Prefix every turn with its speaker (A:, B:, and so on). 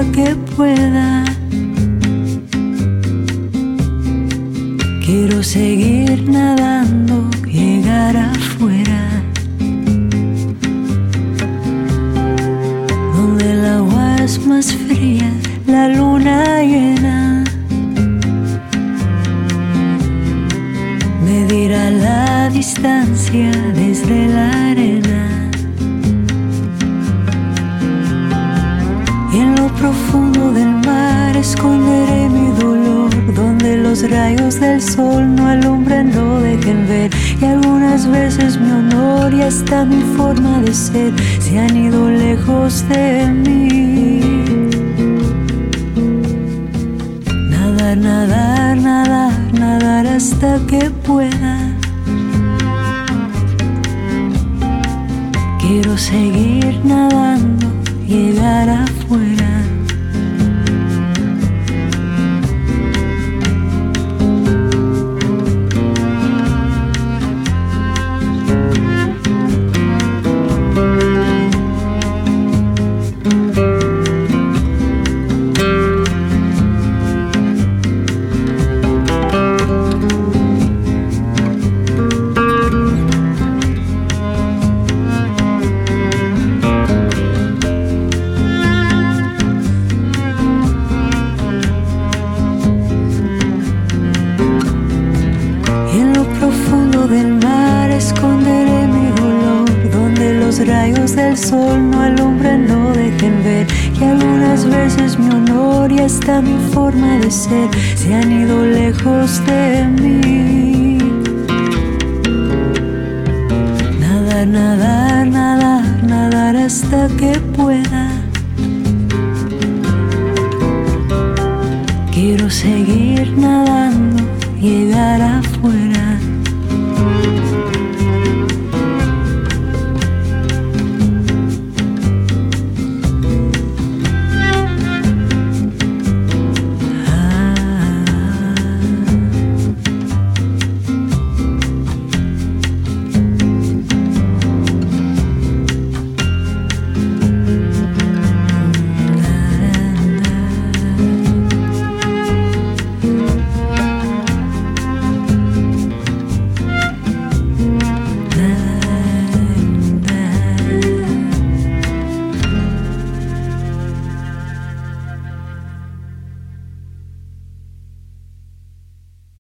A: que pueda. Quiero seguir nadando, llegar afuera, donde el agua es más fría, la luna llena. Medirá la distancia desde la arena, y en lo profundo del mar esconderé mi dolor, donde los rayos del sol no alumbran, no dejen ver. Y algunas veces mi honor y hasta mi forma de ser se han ido lejos de mí. Nadar, nadar, nadar, nadar hasta que pueda. Quiero seguir nadando, llegar afuera. Del mar esconderé mi dolor, donde los rayos del sol no alumbran, no dejen ver. Y algunas veces mi honor y hasta mi forma de ser se han ido lejos de mí. Nadar, nadar, nadar, nadar hasta que pueda. Quiero seguir nadando, llegar afuera.